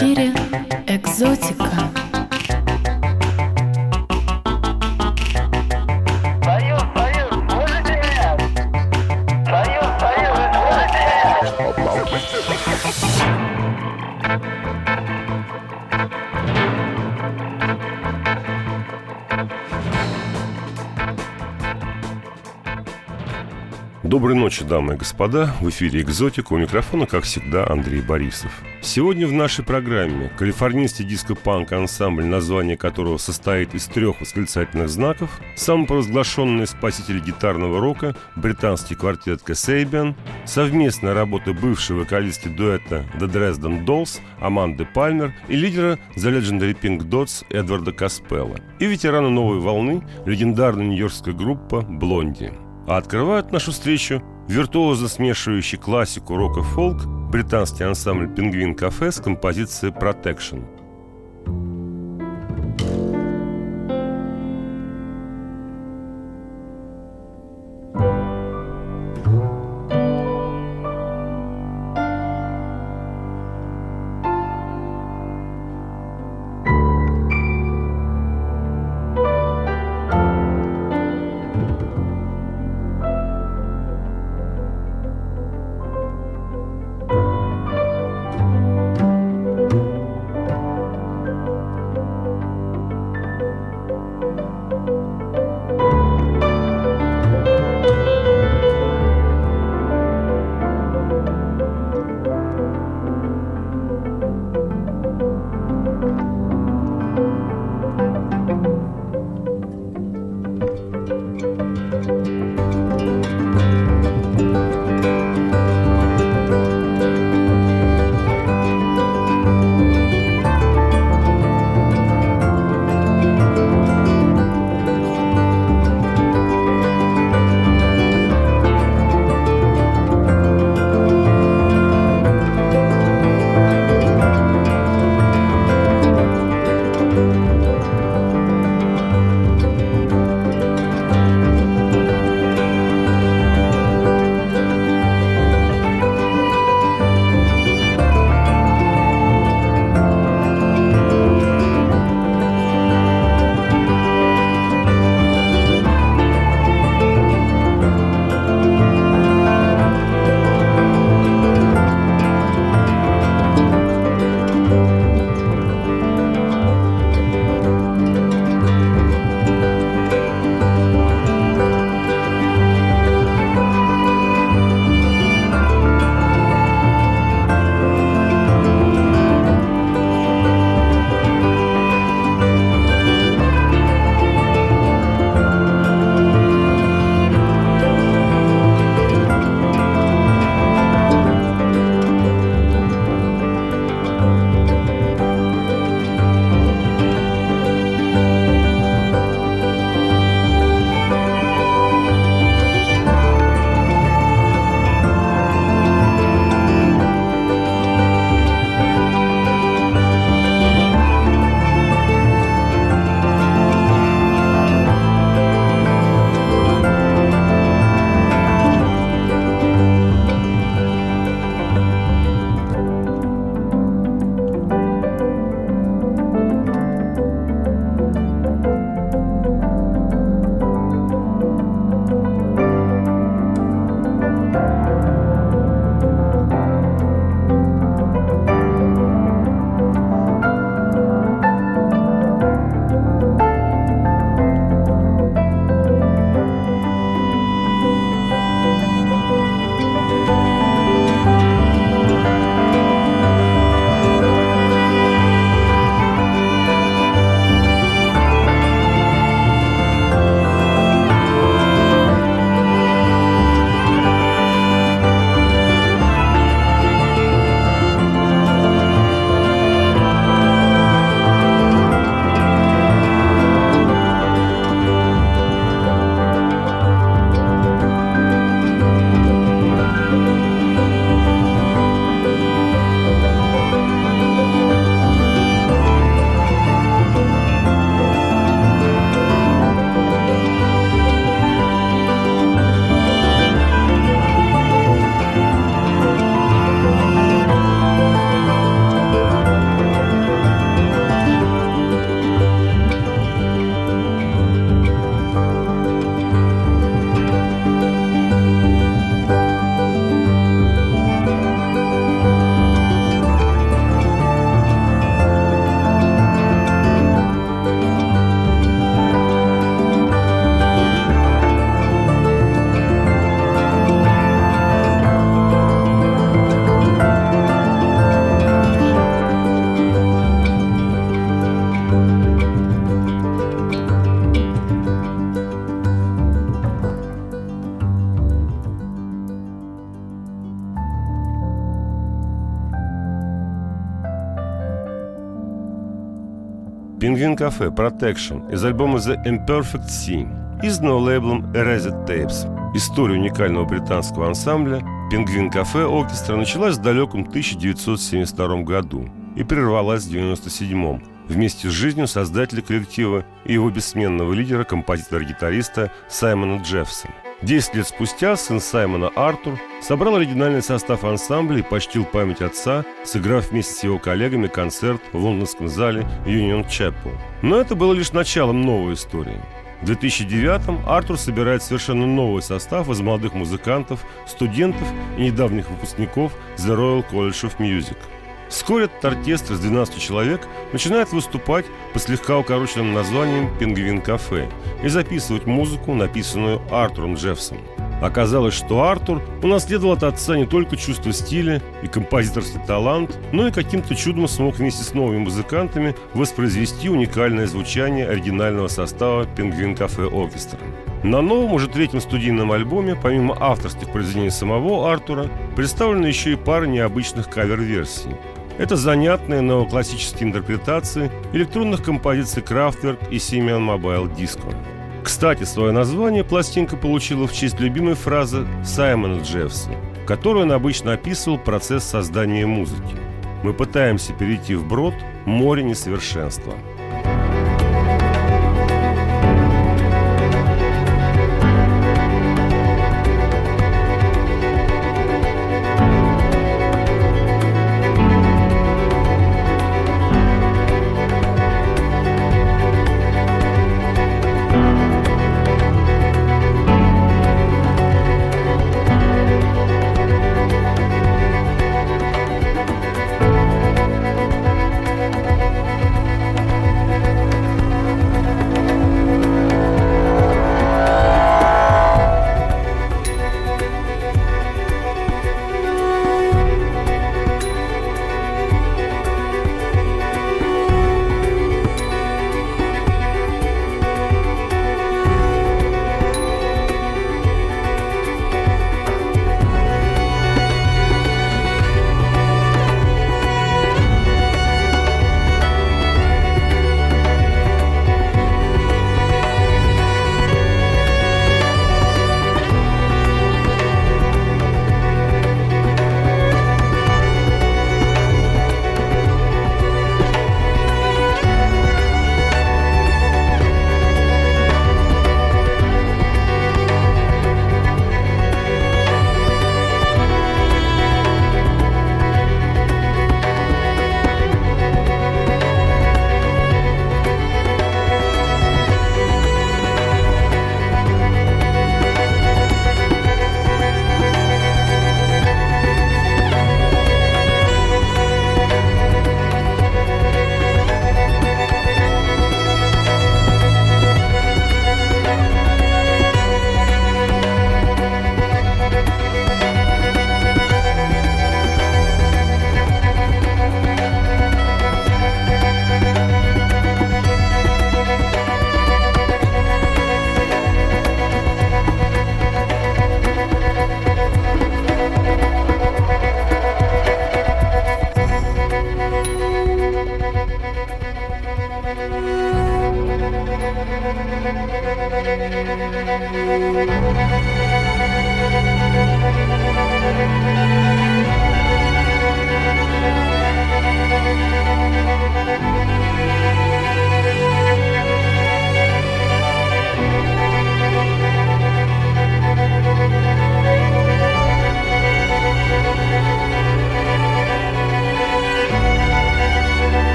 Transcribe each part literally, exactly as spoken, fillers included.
эфире «Экзотика». Союз, Союз, слышите меня? Союз, Союз, слышите меня? Доброй ночи, дамы и господа. В эфире «Экзотика». У микрофона, как всегда, Андрей Борисов. Сегодня в нашей программе калифорнийский диско-панк-ансамбль, название которого состоит из трех восклицательных знаков, самопровозглашенные спасители гитарного рока, британский квартет Kasabian, совместная работа бывшей вокалистки дуэта The Dresden Dolls Аманды Пальмер и лидера The Legendary Pink Dots Эдварда Каспелла, и ветераны новой волны, легендарная нью-йоркская группа Блонди. А открывают нашу встречу виртуозно смешивающий классику рок и фолк британский ансамбль «Пингвин Кафе» с композицией «Protection». Penguin Cafe Protection из альбома The Imperfect Scene, изданного лейблом Erased Tapes. История уникального британского ансамбля Penguin Cafe Orchestra началась в далеком тысяча девятьсот семьдесят втором году и прервалась в девяносто седьмом вместе с жизнью создателя коллектива и его бессменного лидера, композитора-гитариста Саймона Джеффсона. Десять лет спустя сын Саймона, Артур, собрал оригинальный состав ансамбля и почтил память отца, сыграв вместе с его коллегами концерт в лондонском зале Union Chapel. Но это было лишь началом новой истории. В две тысячи девятом Артур собирает совершенно новый состав из молодых музыкантов, студентов и недавних выпускников The Royal College of Music. Вскоре этот оркестр из двенадцати человек начинает выступать под слегка укороченным названием «Penguin Cafe» и записывать музыку, написанную Артуром Джеффсоном. Оказалось, что Артур унаследовал от отца не только чувство стиля и композиторский талант, но и каким-то чудом смог вместе с новыми музыкантами воспроизвести уникальное звучание оригинального состава Penguin Cafe Orchestra. На новом, уже третьем студийном альбоме, помимо авторских произведений самого Артура, представлены еще и пара необычных кавер-версий. Это занятные неоклассические интерпретации электронных композиций Kraftwerk и Simian Mobile Disco. Кстати, свое название пластинка получила в честь любимой фразы Саймона Джеффса, которую он обычно описывал процесс создания музыки. «Мы пытаемся перейти вброд море несовершенства».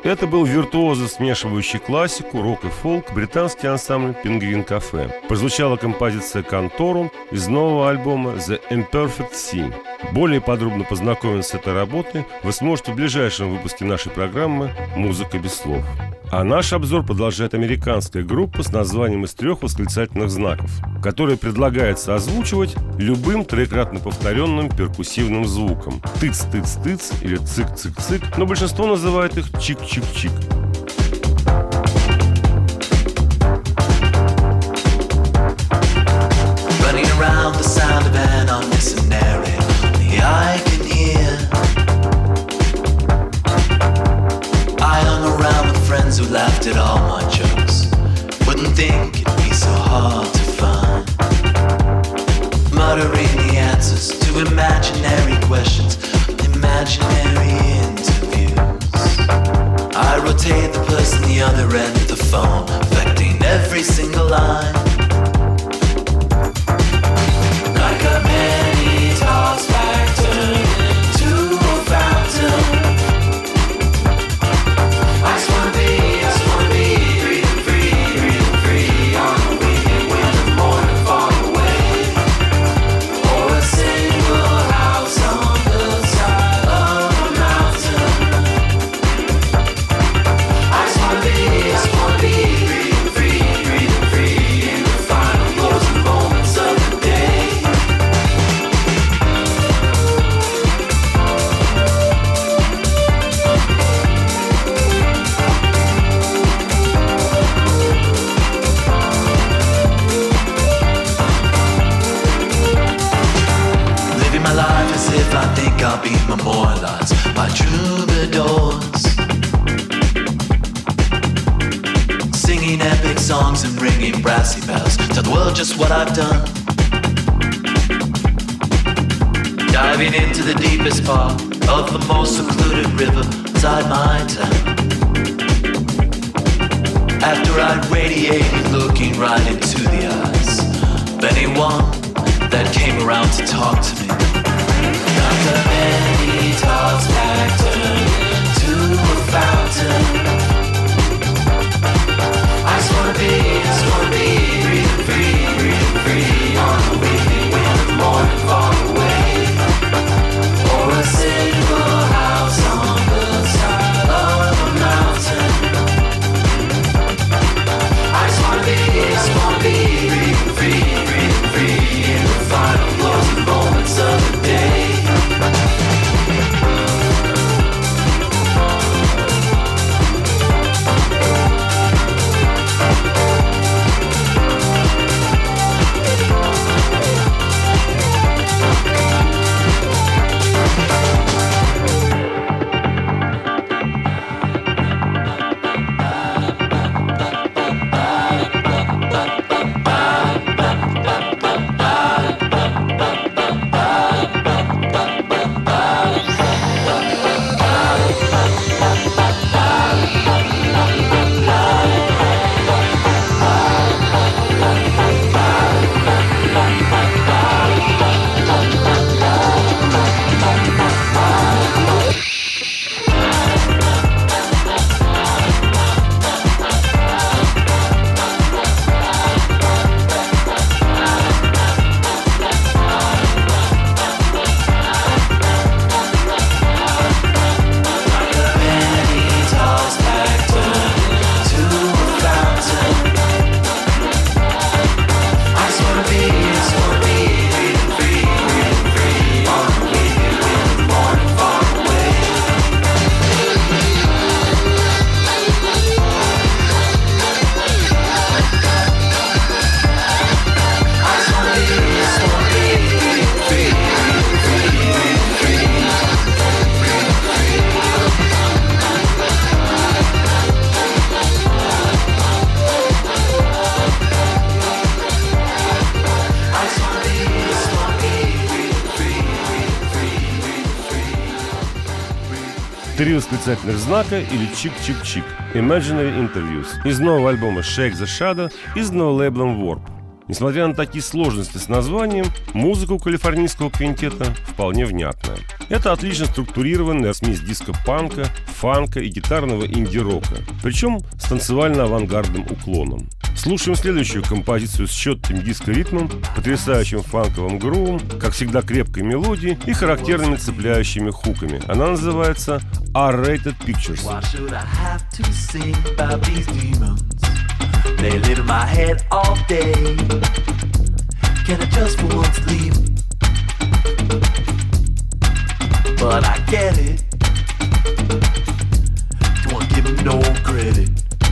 Это был виртуозно смешивающий классику, рок и фолк британский ансамбль «Пингвин Кафе». Прозвучала композиция «Конторум» из нового альбома «The Imperfect Scene». Более подробно познакомиться с этой работой вы сможете в ближайшем выпуске нашей программы «Музыка без слов». А наш обзор продолжает американская группа с названием из трех восклицательных знаков, которая предлагается озвучивать любым троекратно повторенным перкуссивным звуком. Тыц-тыц-тыц или цик-цик-цик, но большинство называет их чик-чик-чик. Who laughed at all my jokes wouldn't think it'd be so hard to find. Muttering the answers to imaginary questions, imaginary interviews. I rotate the person the other end of the phone, affecting every single line. Like a many tossed back turn to a fountain. I just wanna be I'll be memorialized by troubadours, singing epic songs and ringing brassy bells. Tell the world just what I've done. Diving into the deepest part of the most secluded river inside my town. After I radiated, looking right into the eyes of anyone that came around to talk to me. Like a many tossed back turn to a fountain. I just wanna be, I just wanna be breathing free, breathing free on the weekend when the morning far away. Or a single house on the side of a mountain. I just wanna be, I just wanna be breathing free, breathing free in the final closing moments of the day. Три восклицательных знака или чик-чик-чик. Imaginary Interviews из нового альбома Shake the Shadow, изданного лейблом Warp. Несмотря на такие сложности с названием, музыка у калифорнийского квинтета вполне внятная. Это отлично структурированная смесь диско-панка, фанка и гитарного инди-рока, причем с танцевально-авангардным уклоном. Слушаем следующую композицию с четким диско-ритмом, потрясающим фанковым грувом, как всегда крепкой мелодией и характерными цепляющими хуками. Она называется R-Rated Pictures. Why should I have to sing about these demons? They live in my head all day. Can I just for once leave? But I get it. Don't wanna give them no credit.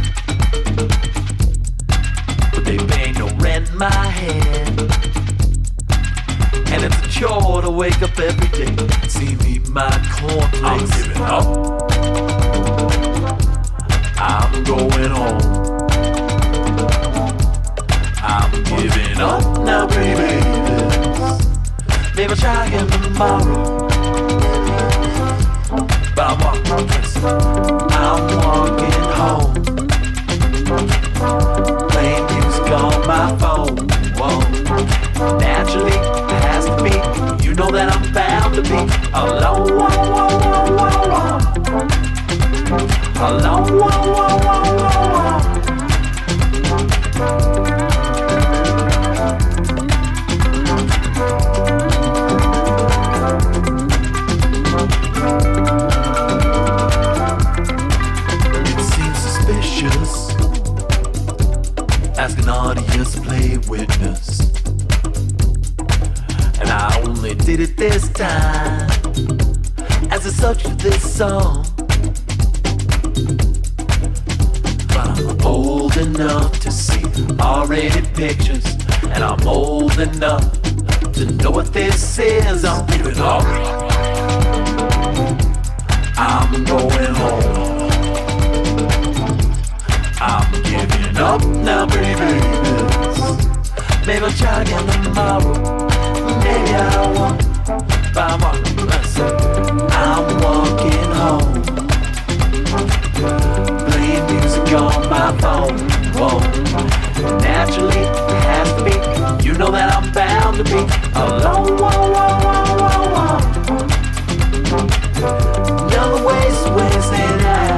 But they pay no rent in my head. And it's a chore to wake up every day. See me, my cornflakes. I'm giving up. I'm going home. I'm giving up now, baby. Maybe I'll try again tomorrow. But I'm walking, I'm walking home. Playing music on my phone. Whoa. Naturally, it has to be. You know that I'm bound to be alone. Whoa, whoa, whoa, whoa, whoa. Alone. Whoa, whoa, whoa, whoa, whoa. Ask an audience to play witness. And I only did it this time as a subject to this song. But I'm old enough to see R-rated pictures, and I'm old enough to know what this is. I'm giving up. I'm going home. I'm giving up now, baby. Maybe I'll try again tomorrow. Maybe I won't. But I'm walking, I'm walking home. Playing music on my phone. Whoa. Naturally, it has to be. You know that I'm bound to be alone. Whoa, whoa, whoa, whoa, whoa. Never waste, waste it out.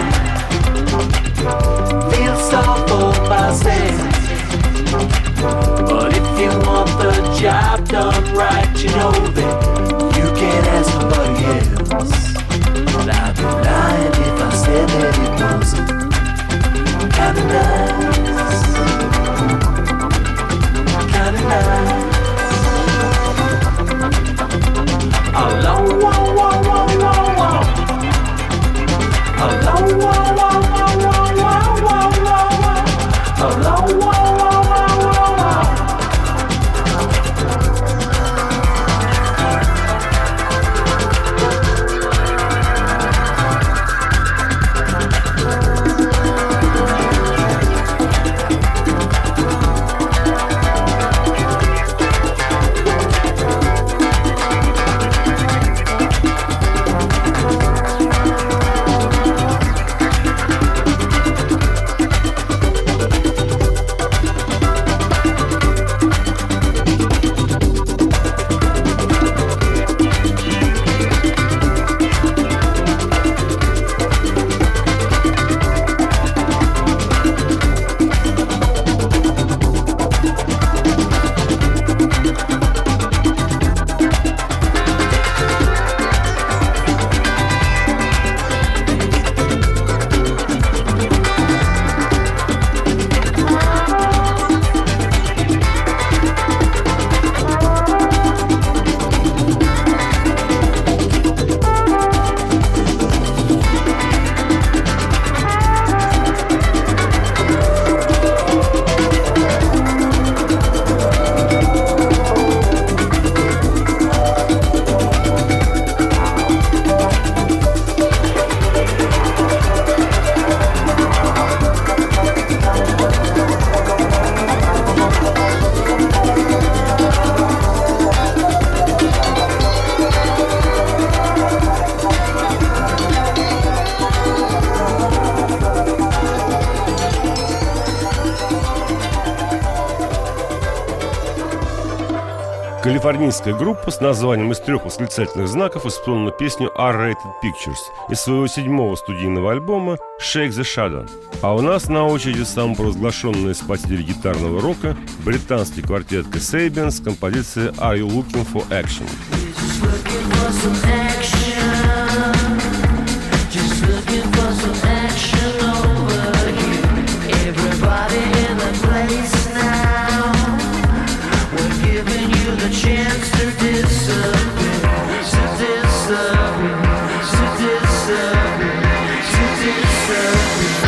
Feel sorry for myself. But if you want the job done right, you know that you can't ask somebody else. But I'd be lying if I said that it wasn't kinda nice. Kinda nice. Alone, whoa, whoa, whoa, whoa, whoa. Alone, whoa, whoa, whoa, whoa, whoa, whoa, whoa. Alone, whoa, whoa, whoa, whoa, whoa. Калифорнийская группа с названием из трех восклицательных знаков исполнила песню R-Rated Pictures из своего седьмого студийного альбома Shake the Shadow. А у нас на очереди самопровозглашенные спасители гитарного рока британский квартет Kasabian с композицией Are You Looking for Action? Chance to disappear, to disappear, to disappear, to disappear.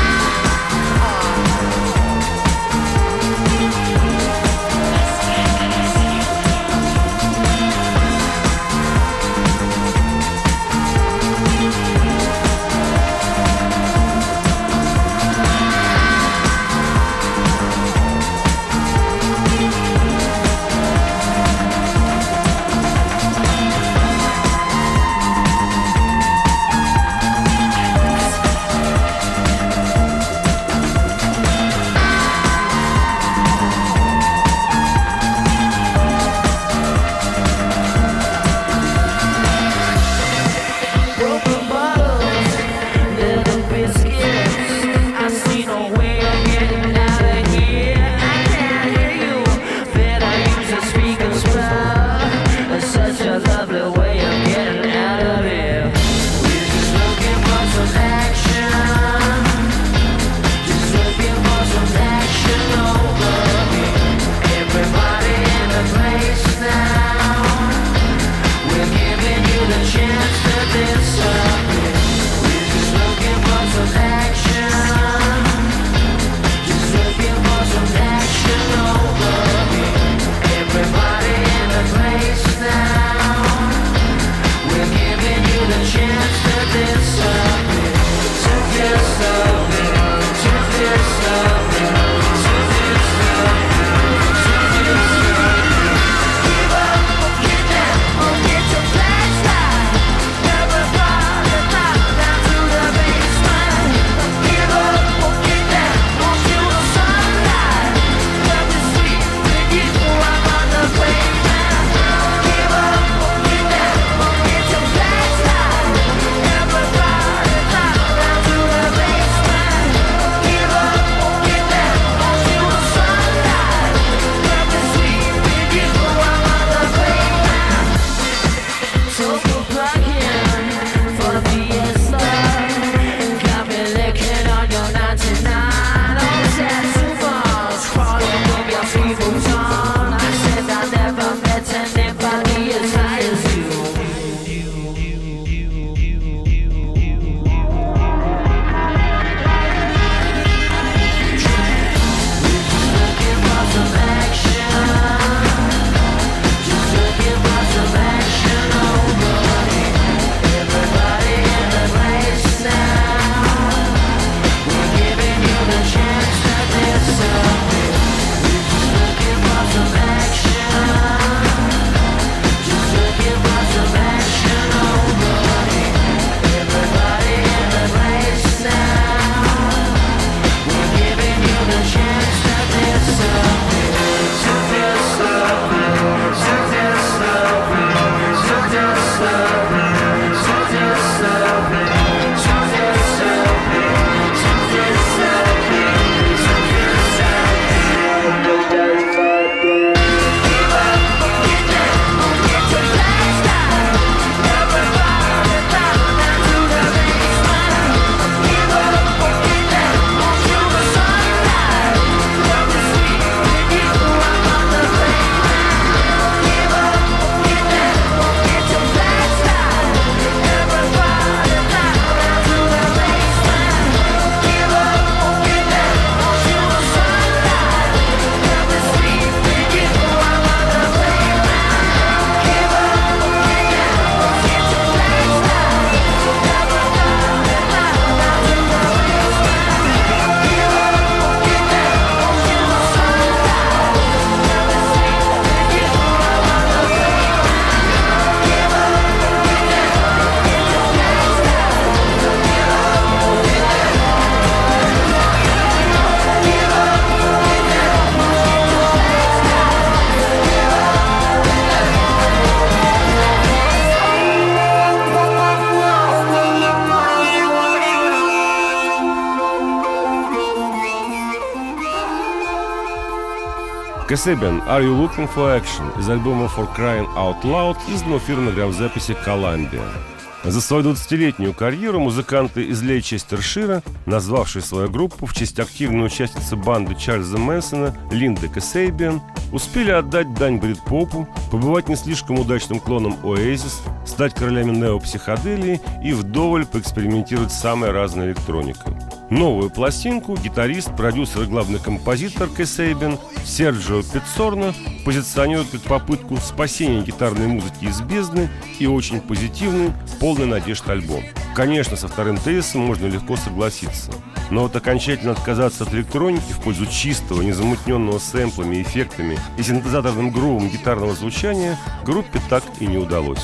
Kasabian «Are You Looking for Action» из альбома For Crying Out Loud, изданного фирмой грамзаписи Columbia. За свою двадцатилетнюю карьеру музыканты из Лейчестершира, назвавшие свою группу в честь активной участницы банды Чарльза Мэнсона Линды Касейбиан, успели отдать дань брит-попу, побывать не слишком удачным клоном Oasis, стать королями неопсиходелии и вдоволь поэкспериментировать с самой разной электроникой. Новую пластинку гитарист, продюсер и главный композитор Касейбиан Серджио Пиццорно позиционирует как попытку спасения гитарной музыки из бездны и очень позитивный, полный надежд альбом. Конечно, со вторым тезисом можно легко согласиться, но вот окончательно отказаться от электроники в пользу чистого, незамутненного сэмплами, эффектами и синтезаторным грувом гитарного звучания группе так и не удалось.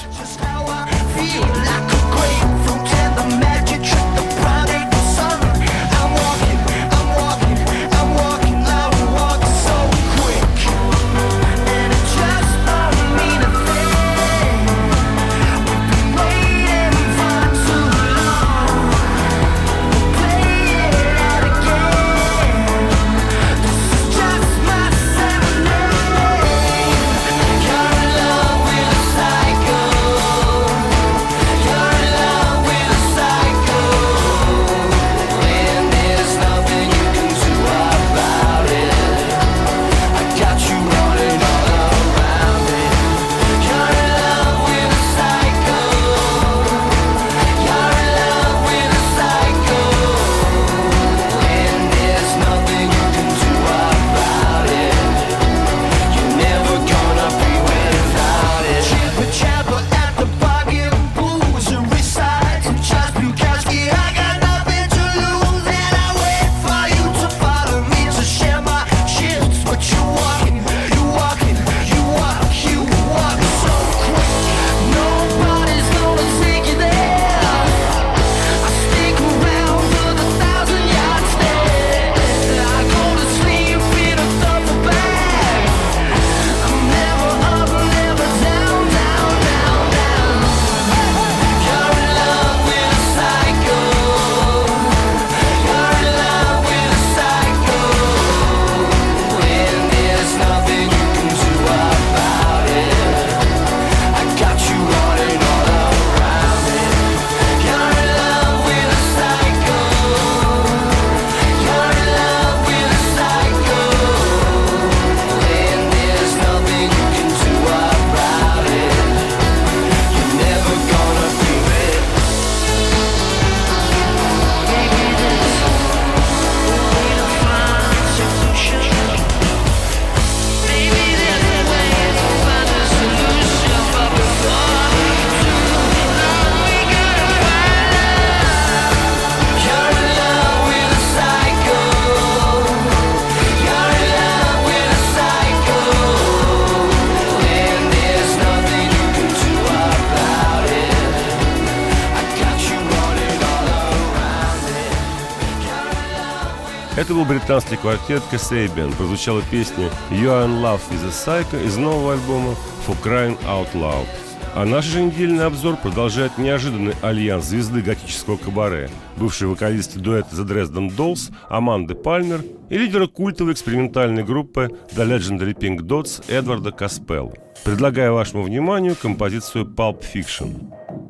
Это был британский квартет Kasabian. Прозвучала песня «You Are in Love with a Psycho» из нового альбома For Crying Out Loud. А наш же недельный обзор продолжает неожиданный альянс звезды готического кабаре, бывшей вокалистки дуэта The Dresden Dolls Аманды Пальмер и лидера культовой экспериментальной группы The Legendary Pink Dots Эдварда Каспелла. Предлагаю вашему вниманию композицию Pulp Fiction.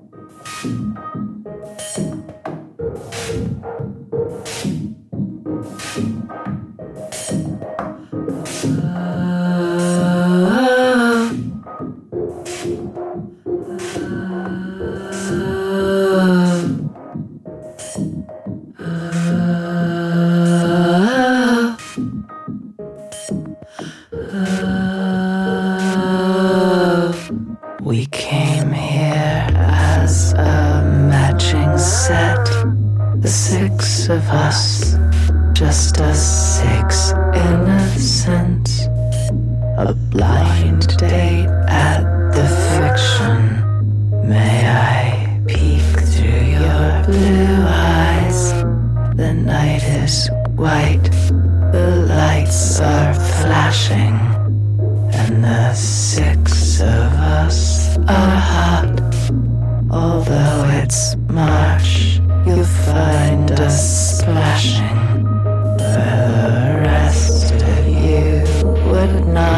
We came here as a matching set, the six of us, just us six innocents, a blind date at the fiction. May I peek through your blue eyes? The night is white, the lights are flashing, and the six of us are hot. Although it's March, you'll find us splashing where the rest of you would not.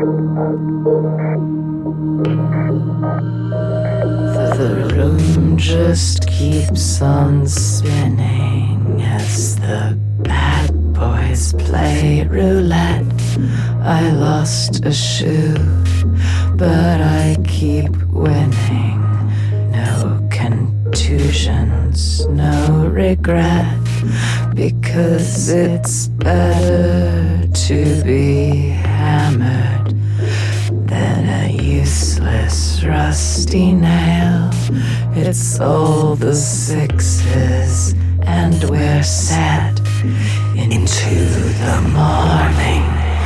The room just keeps on spinning as the bad boys play roulette. I lost a shoe, but I keep winning. No contusions, no regret, because it's better to be hammered than a useless rusty nail. It's all the sixes, and we're set into the morning.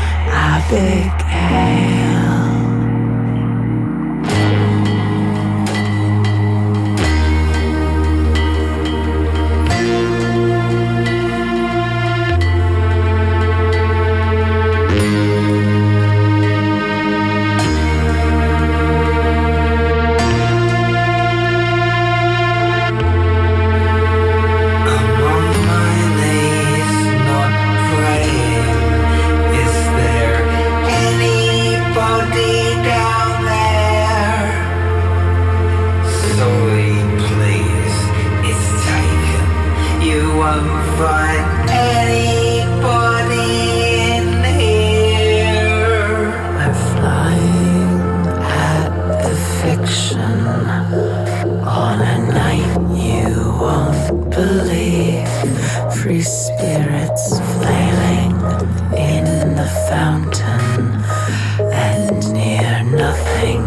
Abigail. Free spirits flailing in the fountain, and near nothing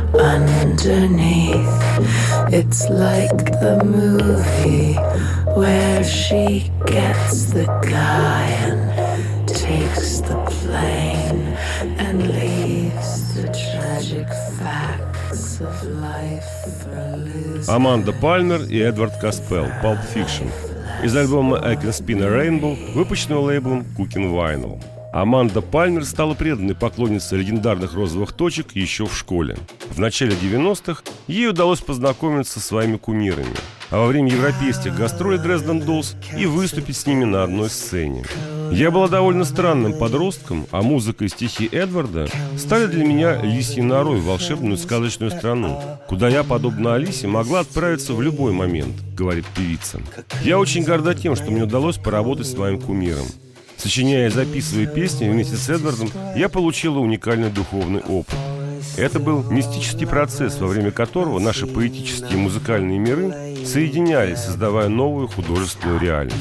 underneath. It's like the movie where she gets the guy and takes the plane and leaves the tragic facts of life for losers. Аманда Пальмер и Эдвард Каспел, Pulp Fiction, из альбома I Can Spin a Rainbow, выпущенного лейблом Cooking Vinyl. Аманда Пальмер стала преданной поклонницей легендарных розовых точек еще в школе. В начале девяностых ей удалось познакомиться со своими кумирами, а во время европейских гастролей Dresden Dolls и выступить с ними на одной сцене. Я была довольно странным подростком, а музыка и стихи Эдварда стали для меня лисьей норой в волшебную сказочную страну, куда я, подобно Алисе, могла отправиться в любой момент, говорит певица. Я очень горда тем, что мне удалось поработать с моим кумиром. Сочиняя и записывая песни вместе с Эдвардом, я получила уникальный духовный опыт. Это был мистический процесс, во время которого наши поэтические и музыкальные миры соединялись, создавая новую художественную реальность.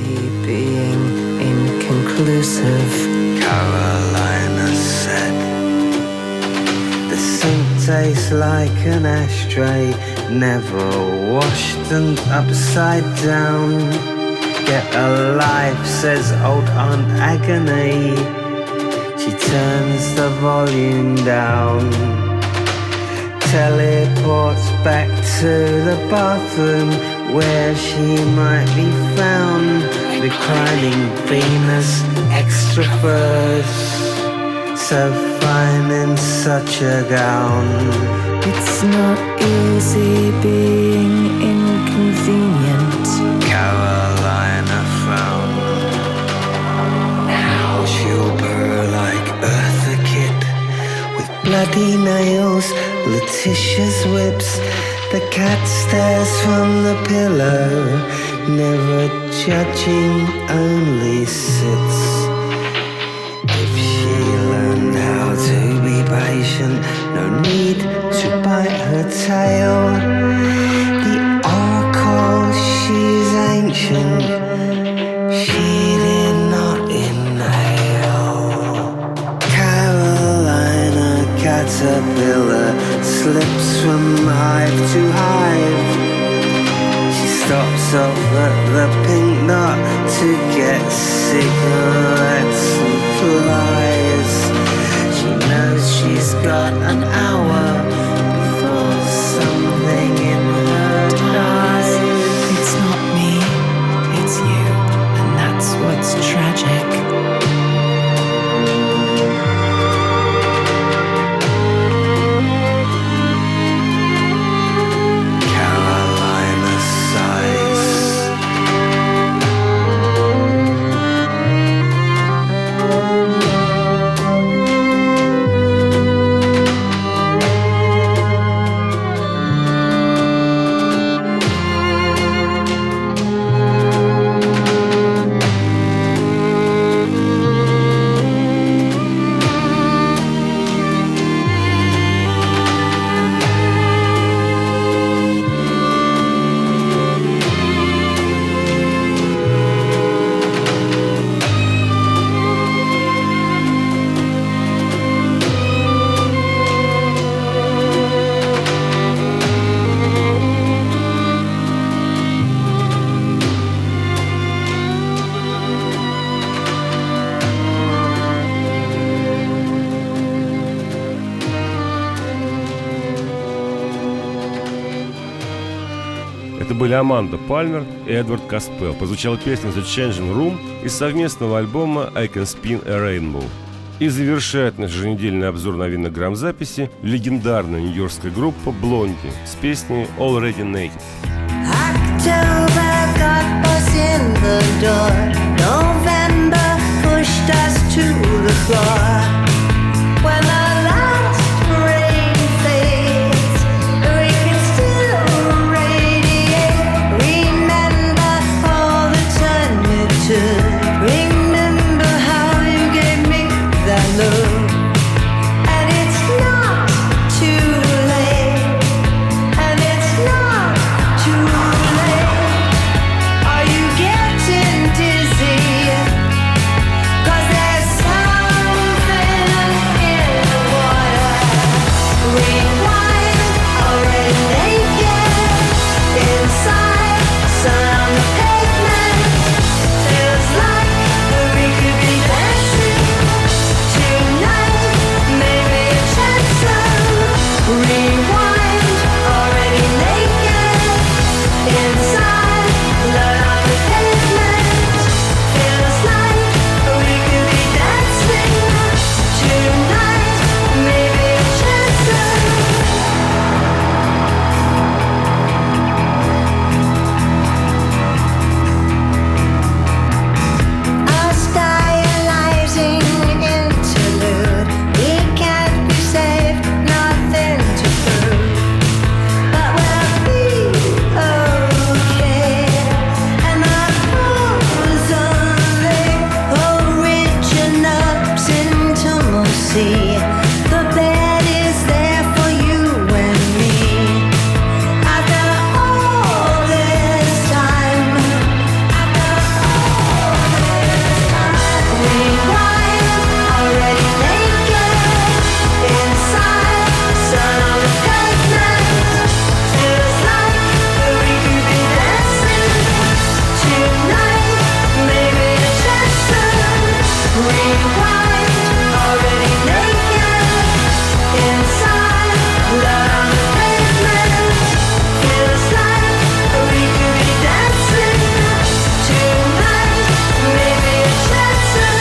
Carolina said, the sink tastes like an ashtray, never washed and upside down. Get a life, says old Aunt Agony. She turns the volume down, teleports back to the bathroom where she might be found, reclining Venus, extra verse, so fine in such a gown. It's not easy being inconvenient. Carolina frowned. Now she'll burr like Eartha Kitt, with bloody nails, Letitia's whips. The cat stares from the pillow, never judging, only sits. If she learned how to be patient, no need to bite her tail. The oracle, she's ancient, she did not inhale. Carolina caterpillar slips from hive to hive. She stops off at the pink knot to get cigarettes and flies. She knows she's got an hour before something in her dies. It's not me, it's you, and that's what's tragic. Carolina sighs. были Аманда Пальмер и Эдвард Каспел. Прозвучала песня «The Changing Room» из совместного альбома «I Can Spin a Rainbow». И завершает наш еженедельный обзор новинок грамзаписи легендарная нью-йоркская группа «Блонди» с песней «Already Naked». October got us in the door. November pushed us to the floor. When the last rain fades, we can still radiate. Remember all the time it took. Remember how you gave me that look. And it's not too late. And it's not too late. Are you getting dizzy? 'Cause there's something in the water. Rewind, already naked. Inside, sun on the pavement. Feels like we could be dancing tonight. Maybe a chance of rewind, already naked. Inside, blood on the pavement. Feels like we could be dancing tonight. Maybe a chance of a stylizing interlude. We can't be saved, nothing to prove. But we'll be okay. And the pose only original intimacy. The bed is there for you and me. After all this time, after all this time, rewind, already naked. Inside, sun on the pavement. Feels like we could be dancing tonight. Maybe a chance of rewind, already naked. Inside, blood on the pavement. Feels like we could be dancing tonight. Maybe a chance of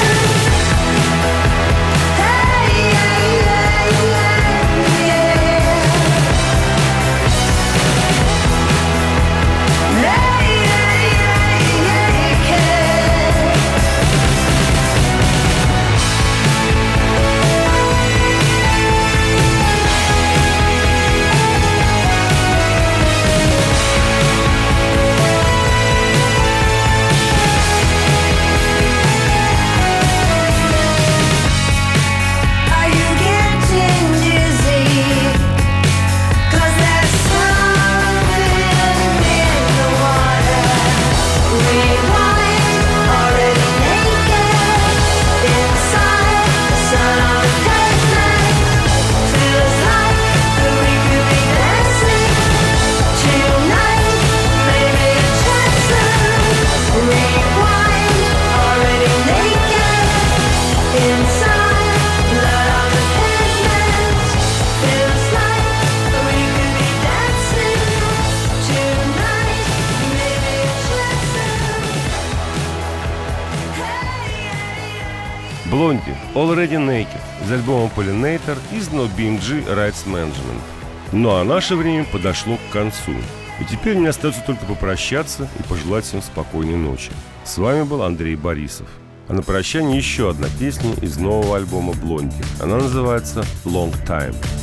hey, yeah, yeah, yeah, yeah. Hey, yeah, yeah, yeah, yeah. Are you getting dizzy? 'Cause there's something in the water. Rewind, already naked. Inside, sun on the pavement. Feels like we could be dancing tonight. Maybe a chance of rewind, already naked. Inside, blood on the pavement. Feels like we could be dancing tonight. Maybe a chance of hey, Блонди «Already Naked» из альбома Pollinator издано би эм джи Rights Management. Ну а наше время подошло к концу. И теперь мне остается только попрощаться и пожелать всем спокойной ночи. С вами был Андрей Борисов. А на прощание еще одна песня из нового альбома Блонди. Она называется «Long Time».